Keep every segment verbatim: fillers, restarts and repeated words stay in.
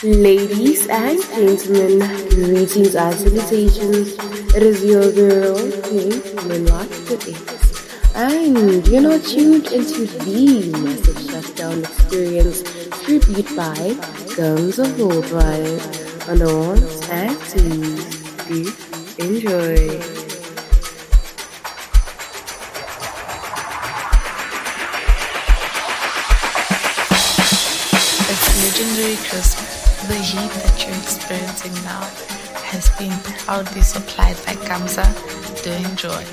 Ladies and gentlemen, greetings and salutations. It is your girl, Pink Moonlight with X. And you're now tuned into the Massive Shutdown Experience tribute by Guns of Worldwide on the ones and twos. Do enjoy. Legendary crisp, the heat that you're experiencing now has been proudly supplied by Gamza. Do enjoy.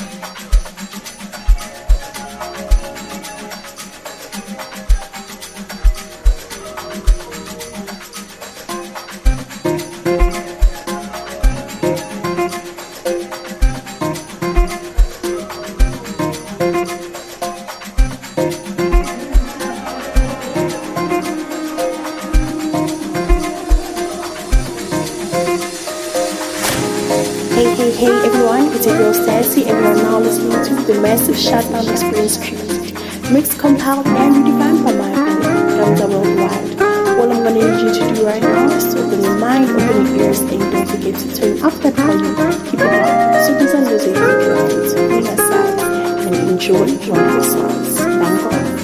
Hey everyone, it's your girl Sassy and you're now listening to the Massive Shutdown Experience Tribute. Mixed, compiled, and redefined by my friend, Gamza Worldwide. All I'm going to need you to do right now is to open your mind, open your ears, and don't forget to turn up that volume. Keep it loud. So these are music you can bring aside and enjoy wonderful songs. Thank God.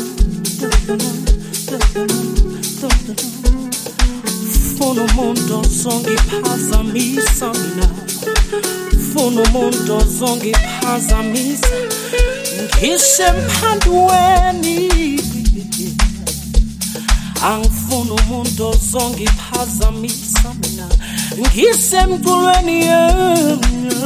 Funa umuntu ozongiphazamisa mina. Funa umuntu ozongiphazamisa. Ngisemphadweni. Angifuna umuntu ozongiphazamisa mina. Ngisemculweni yami.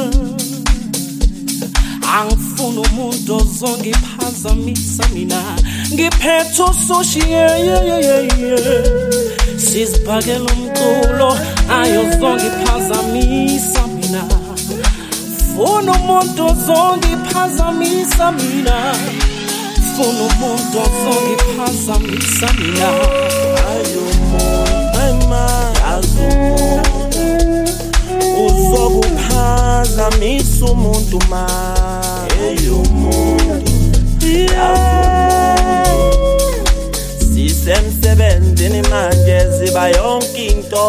Angifuna umuntu ozongiphazamisa mina. Ngiphethe usushi yeah yeah yeah yeah. Sizibhakela umculo ayozongiphazamisa mina. Funa umuntu ozongiphazamisa mina. Funa umuntu ozongiphazamisa mina. Ayomuntu aymazi uzokuphazamisa umuntu ma. Ayomuntu sisemsebenzini manje ziba yonke into.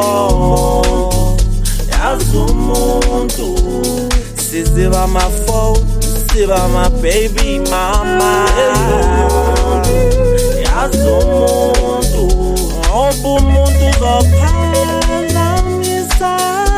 Yazi umuntu siziba amafoni siba ama-baby mama. Yazi umuntu ngoba umuntu uzophazamisa.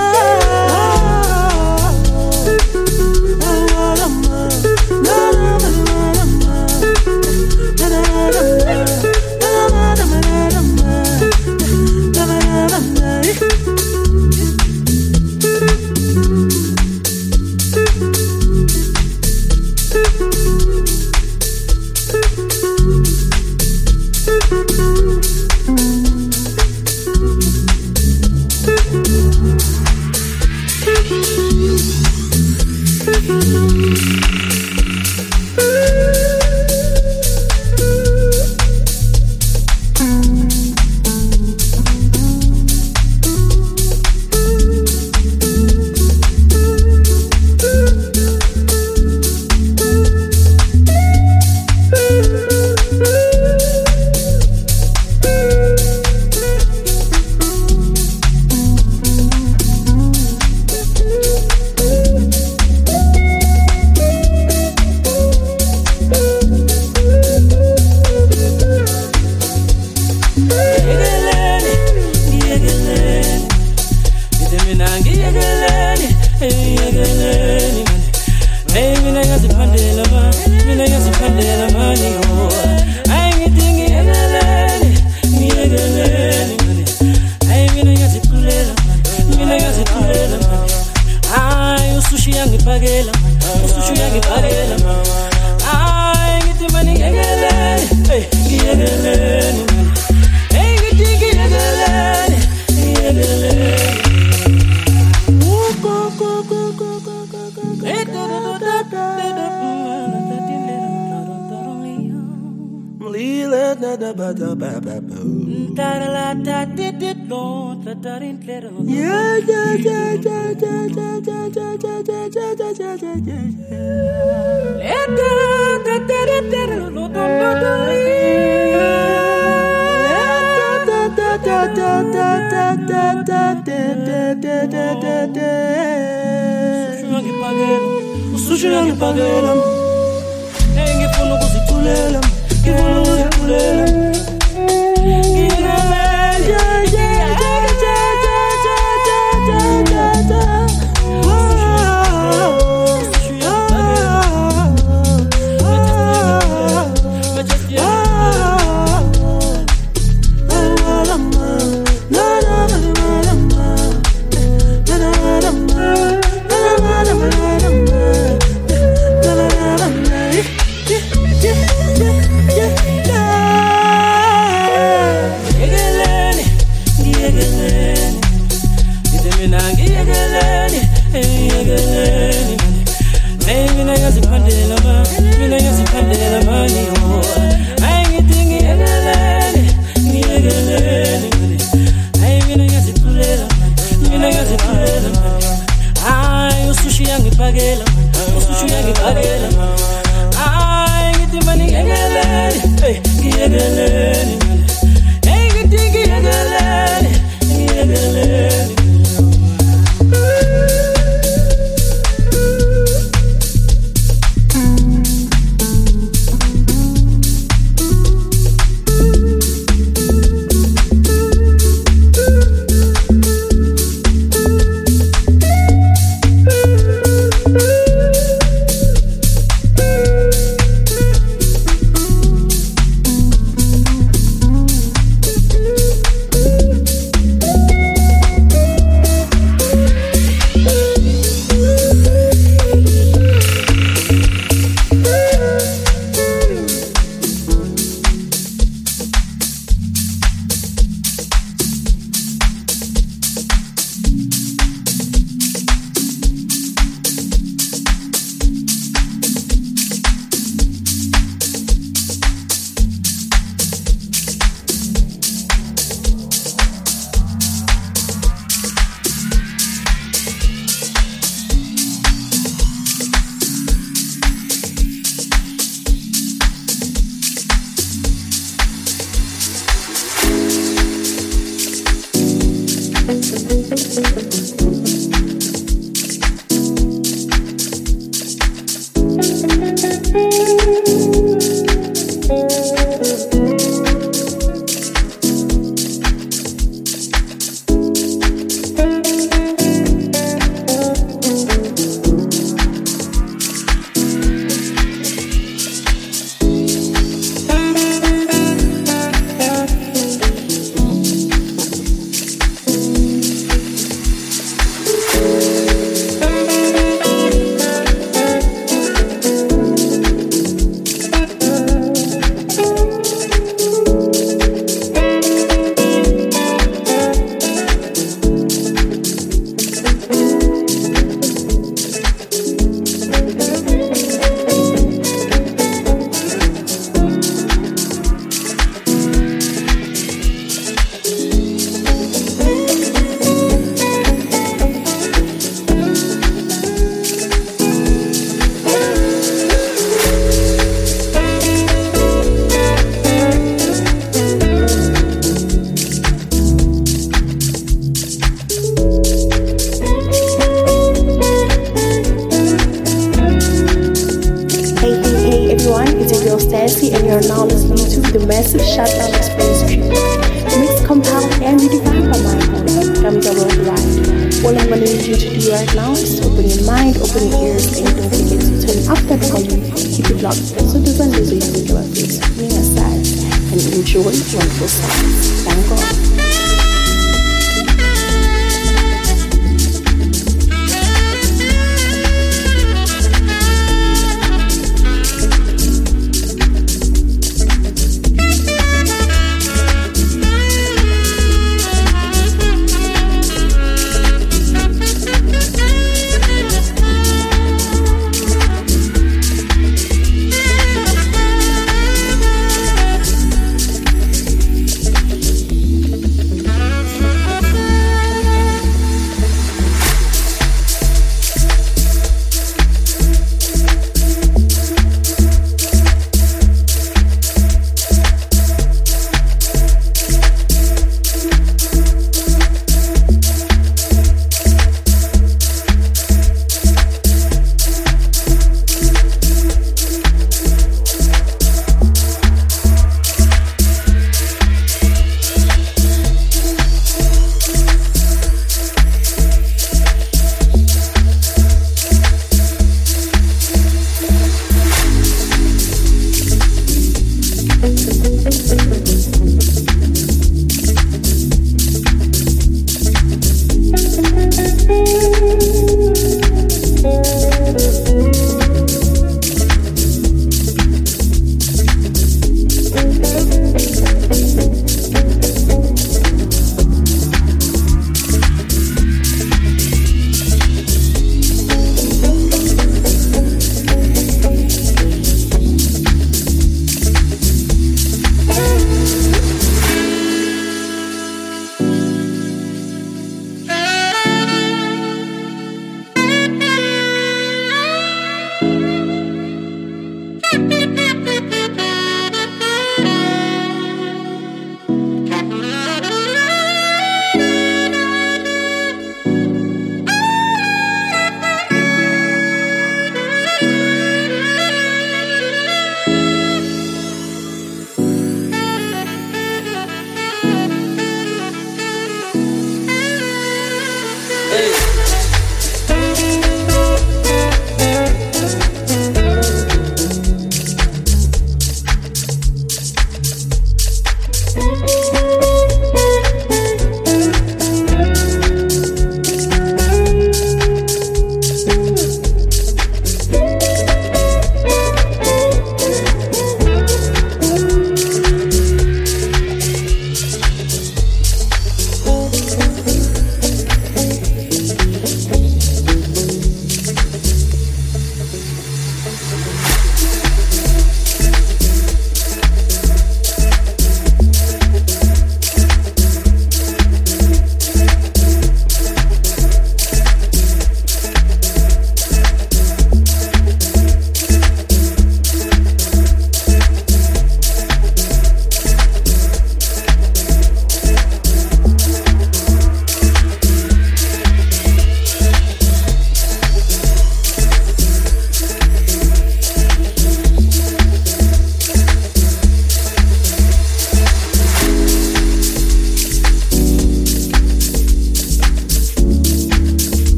Sushi ngipagela. Hey ngifuna ukuzithulela. Ngifuna ukuzithulela. Yeah. now listening to the Massive Shutdown Experience Crew. Mixed, compiled, and redefined by my opponent, Gamza Worldwide. All I'm going to need you to do right now is to open your mind, open your ears, and don't forget to turn up that volume. Keep it locked so the sun is able to face me aside and enjoy wonderful sounds. Thank God.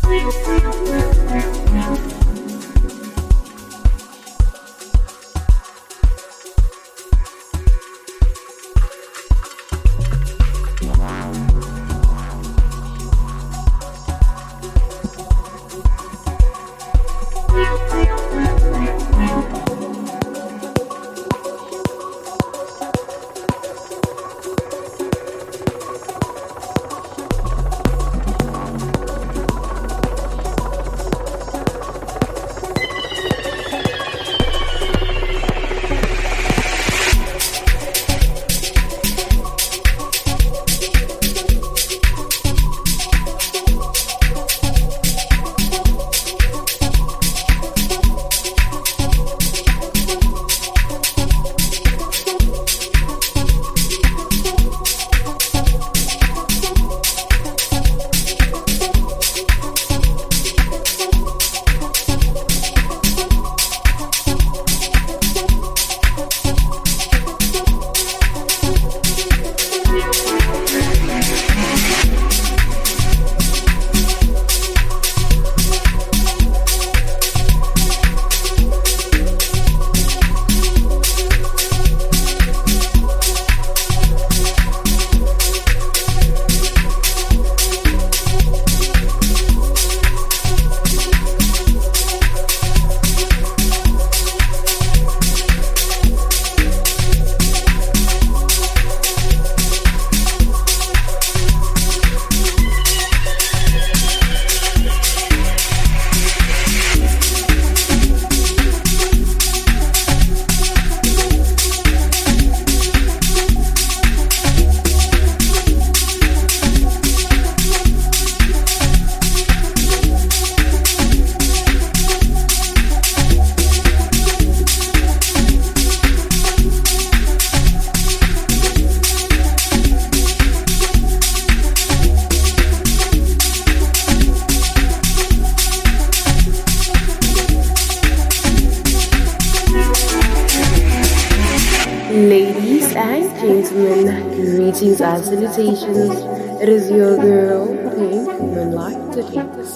Ladies and gentlemen, greetings and salutations. It is your girl, Pink Moonlight Dicks,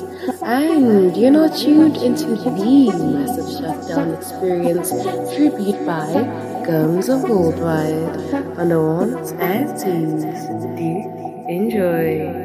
and you're not tuned into the Massive Shutdown Experience tribute by Gamza Worldwide on the ones and twos. Do enjoy.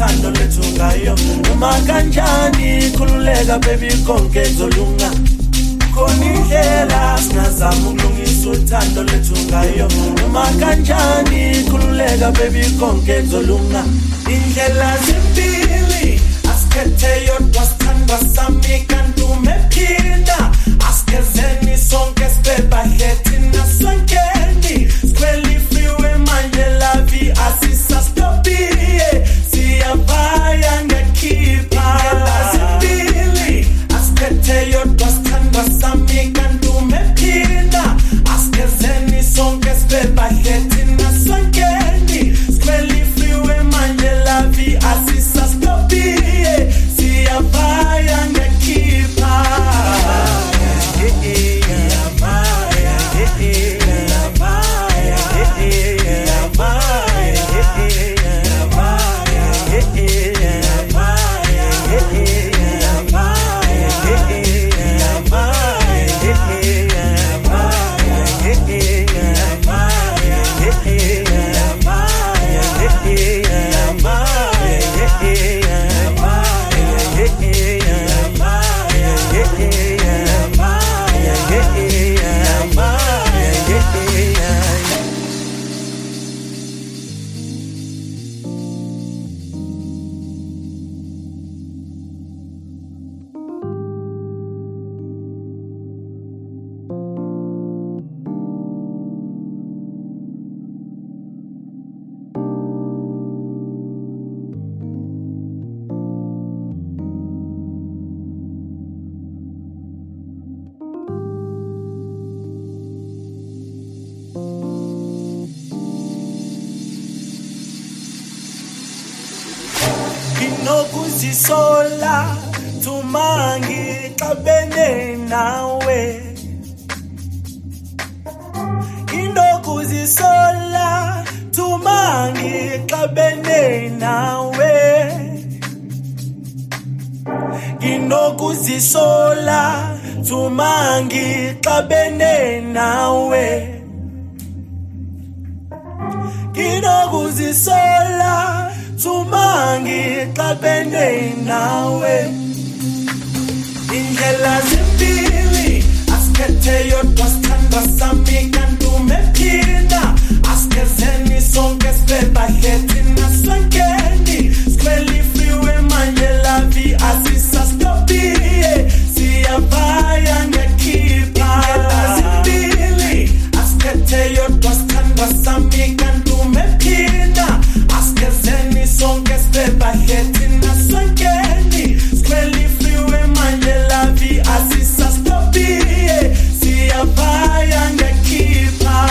uthando lethu ngayo noma kanjani khululeka baby konke zolunga khona indlela singazama ukulungisa uthando lethu ngayo noma kanjani khululeka baby konke zolunga indlela zimbili asikhethe yodwa sithandwa sami kanti umephinda asikezeni sonke sibebahle thina sonkeni sikhweli freeway manje la vie asisastopie siyabaya ngekhipha zimbili asikhethe yodwa sithandwa sami kanti umephinda asikezeni sonke sibebahle thina sonkeni sikhweli freeway manje la vie asisastopie siyabaya ngekhipha Sola tumangi kabene nawe Inokuzi sola tumangi kabene nawe Inokuzi sola tumangi kabene nawe Inokuzi sola tumangi kabene nawe indlela zimbili asikhethe yodwa sithandwa sami kanti umephinda asikezeni sonke sibebahle thina sonkeni sikhweli freeway manje la vie asisastopie siyabaya ngekhipha indlela zimbili asikhethe yodwa sithandwa sami kanti umephinda asikezeni sonke sibebahle thina sonkeni sikhweli freeway manje la vie asisastopie siyabaya ngekhipha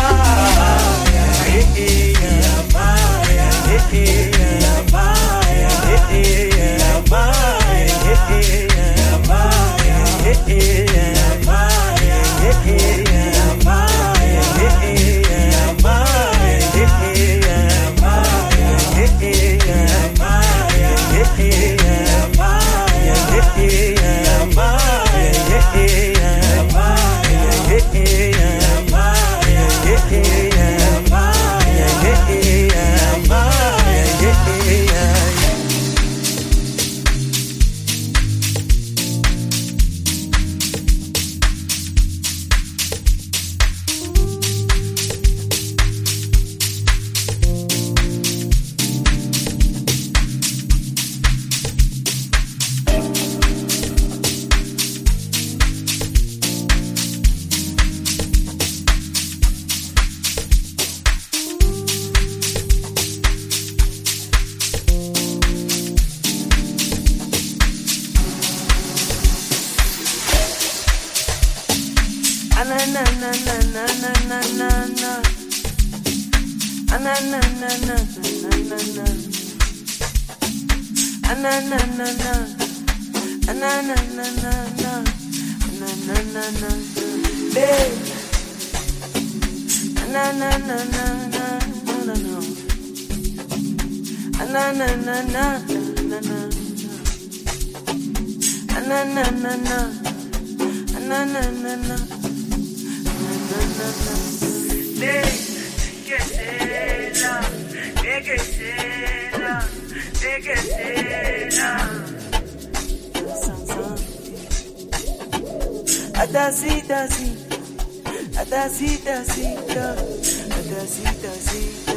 Adasita, sita, adasita, sita, adasita, sita,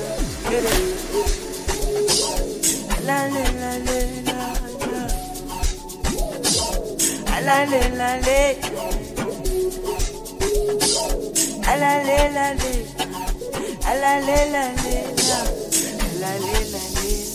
la la la la la, la la la la, la la la la, la la la la, la la la la.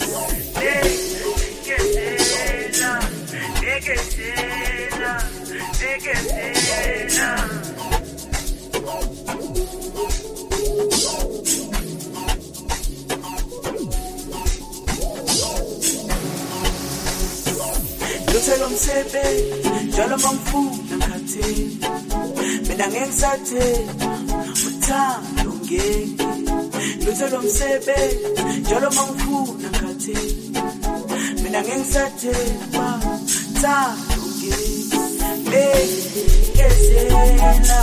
Lutelo msebe, jalo mangfu nakate, mina ngengisathe, uthando ngeke. Lutelo msebe, jalo mangfu nakate, mina ngengisathe, uthando ngeke. Hey, kesela,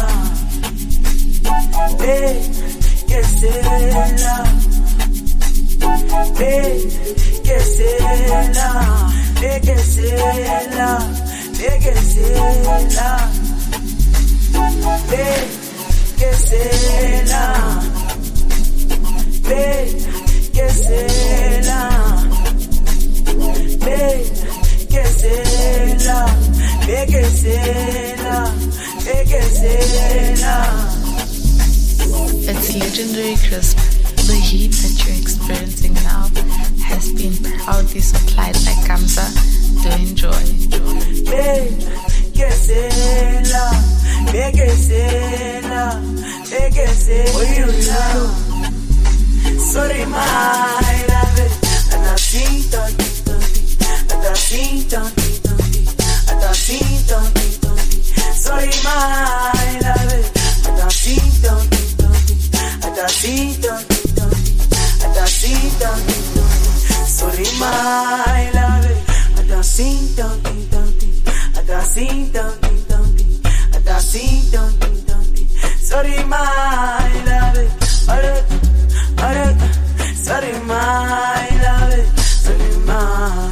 hey, kesela, hey, kesela, hey, kesela, hey, kesela, hey, kesela, hey, kesela, hey, kesela. It's legendary crisp. The heat that you're experiencing now has been proudly supplied by Gamza. Do enjoy. Sorry, my love, and I've seen Tonti, and I've seen Tonti. Sorry, my love, I don't see Tonti, I don't see Tonti, I don't see Tonti. Sorry, my love, I don't see Tonti, I don't see Tonti, I don't see Tonti. Sorry, my love, alright, alright. Sorry, my love, sorry, my.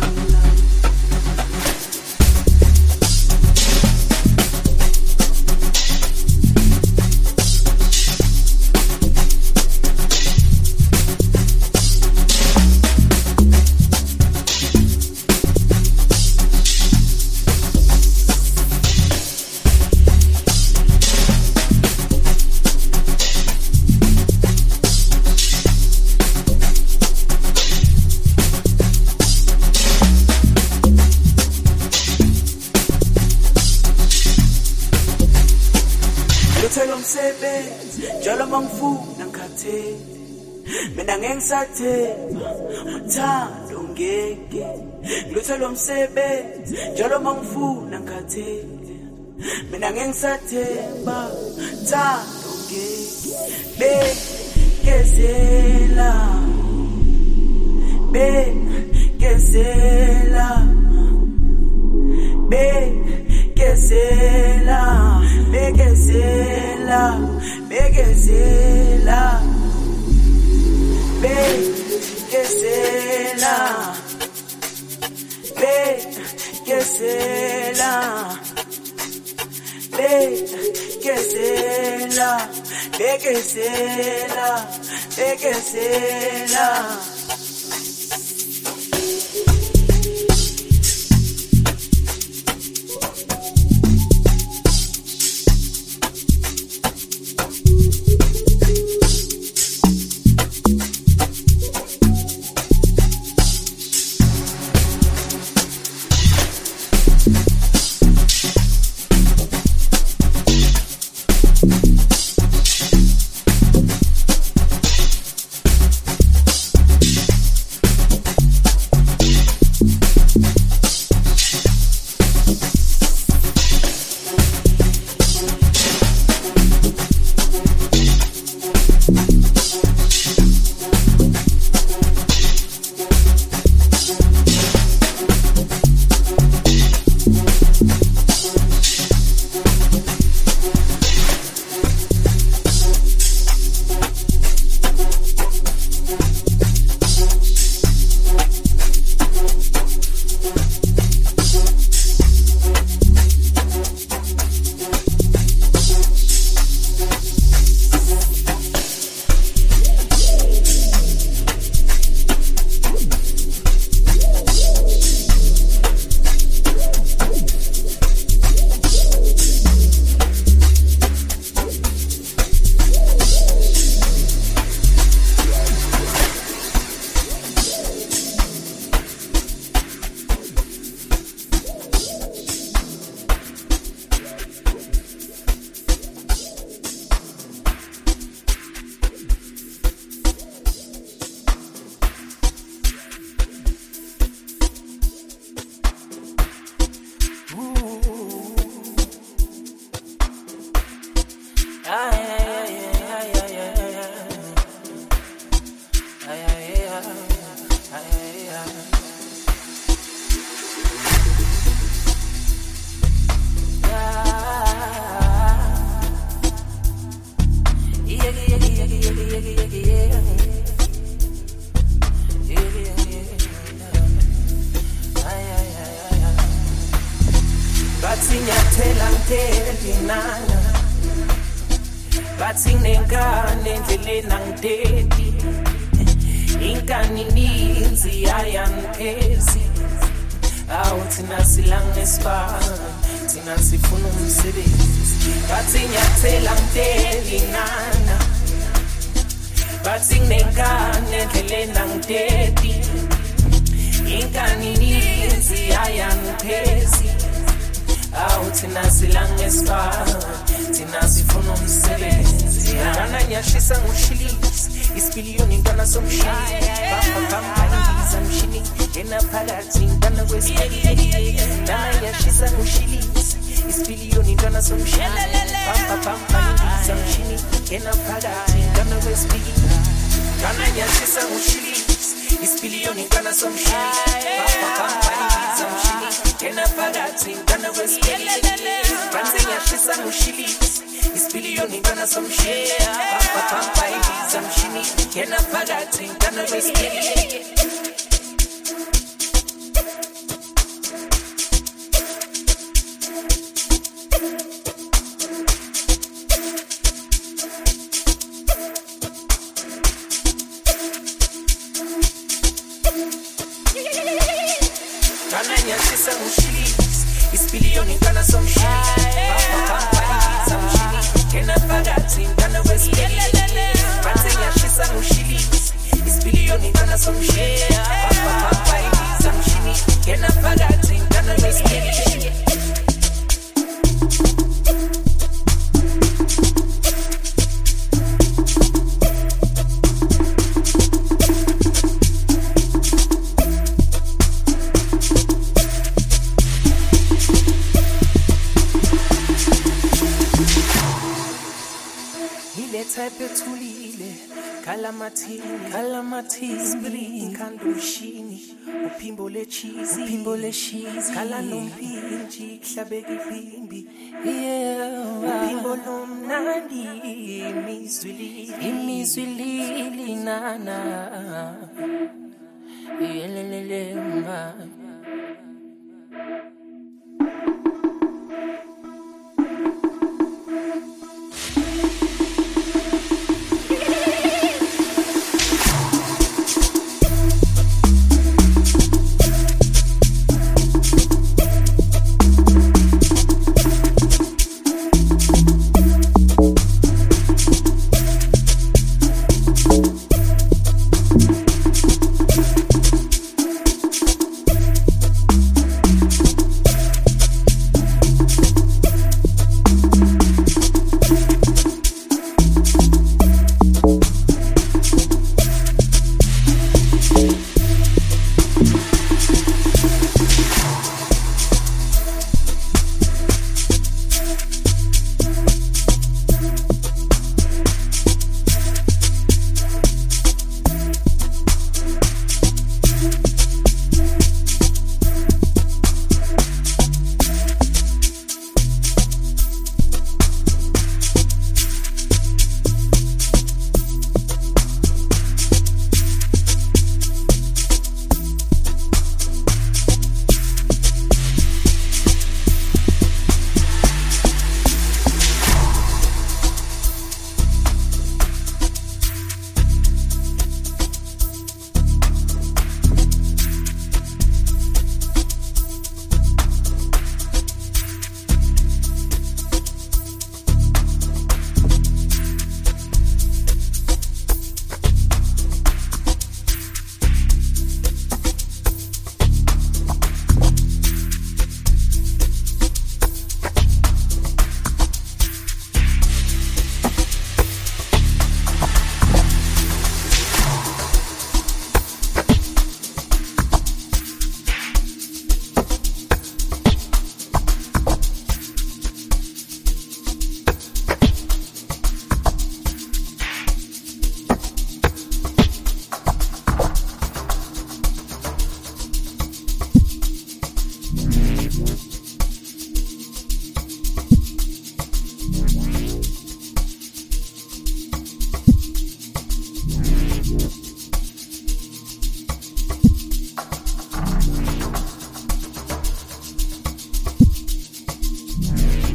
Jalo mangfu nakate, mina ngengisathe, uthando ngeke. Luthelo msebenzi, jalo mangfu nakate, mina ngengisathe, uthando ngeke. Bekezela, bekezela, bekezela, bekezela. Bekezela, bekezela, bekezela, bekezela, bekezela, bekezela. nyathela ntelinana bathi nengane endleleni angidedi inkani ninzi ayangiphezi awu thina silanga nesibani thina sifuna umsebenzi bathi nyathela ntelinana bathi nengane endleleni angidedi inkani ninzi ayangiphezi awu thina silanga nesibani thina sifuna umsebenzi ngana nyashisa ngushilisi isipiliyoni ngana somshini bamba bamba indiza mshini yena phakathi ngana kwesipiliyoni ngana nyashisa ngushilisi isipiliyoni ngana somshini bamba bamba indiza mshini yena phakathi ngana kwesipiliyoni ngana nyashisa ngushilisi isipiliyoni ngana somshini bamba bamba indiza mshini yena phakathi ngana kwesipiliyoni ngana nyashisa ngushilisi isipiliyoni ngana somshini bamba bamba indiza mshini yena phakathi ngana kwesipiliyoni isipiliyoni ngana somshini bamba bamba indiza mshini yena phakathi ngana kwesipiliyoni ngana nyashisa ngushilisi isipiliyoni ngana somshini bamba bamba indiza mshini yena phakathi ngana kwesipiliyoni type ethulile kalamathini kalamathini spring kandushini uphimbo lecheese uphimbo lecheese kala nompinji hlabeka iphimbi yeah uphimbo lomnandi imizwili imizwili nana yelelele ma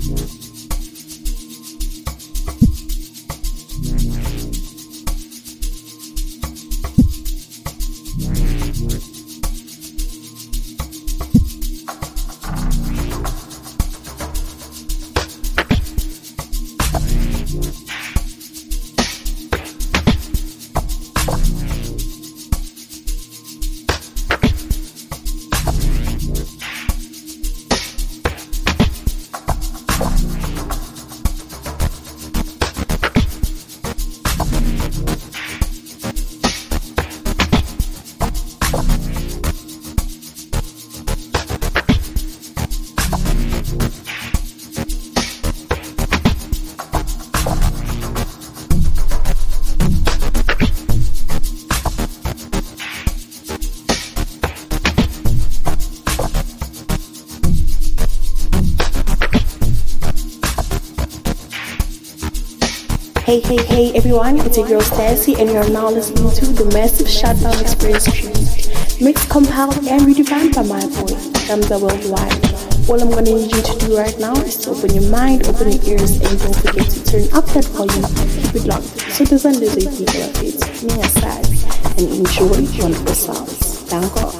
Hey, hey, hey everyone, it's your girl Stacy and you're now listening to the Massive Shutdown Experience Crew. Mixed, compiled and redefined by my boy, Gamza Worldwide. All I'm gonna need you to do right now is to open your mind, open your ears, and don't forget to turn up that volume, keep it locked. So there's a little people of it, me aside, and enjoy one of the songs. Thank God.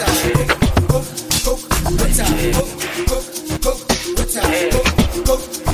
Go.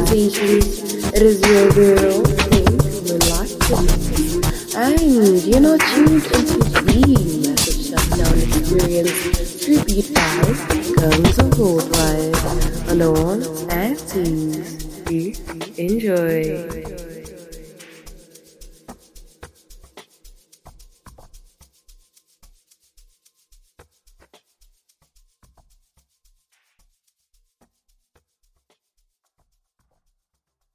salutations. It is your girl, Pink Moonlight, and you're not tuned into the Massive Shutdown Experience through Beat Vibes, Gamza Worldwide, on the ones and twos. Enjoy.